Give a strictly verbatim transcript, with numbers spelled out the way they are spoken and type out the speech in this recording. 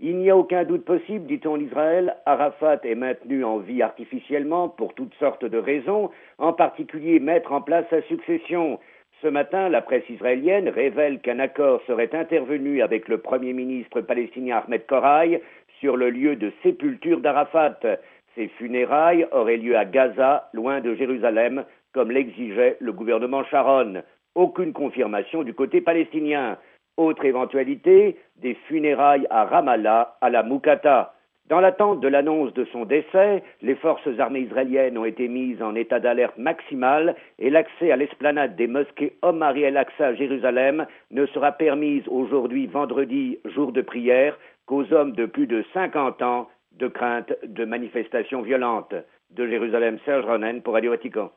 Il n'y a aucun doute possible, dit-on en Israël, Arafat est maintenu en vie artificiellement pour toutes sortes de raisons, en particulier mettre en place sa succession. Ce matin, la presse israélienne révèle qu'un accord serait intervenu avec le Premier ministre palestinien Ahmed Koraï sur le lieu de sépulture d'Arafat. Ces funérailles auraient lieu à Gaza, loin de Jérusalem, comme l'exigeait le gouvernement Sharon. Aucune confirmation du côté palestinien. Autre éventualité, des funérailles à Ramallah, à la Moukata. Dans l'attente de l'annonce de son décès, les forces armées israéliennes ont été mises en état d'alerte maximale et l'accès à l'esplanade des mosquées Omar et El-Aqsa à Jérusalem ne sera permise aujourd'hui, vendredi, jour de prière, qu'aux hommes de plus de cinquante ans, de crainte de manifestations violentes. De Jérusalem, Serge Ronen pour Radio Vatican.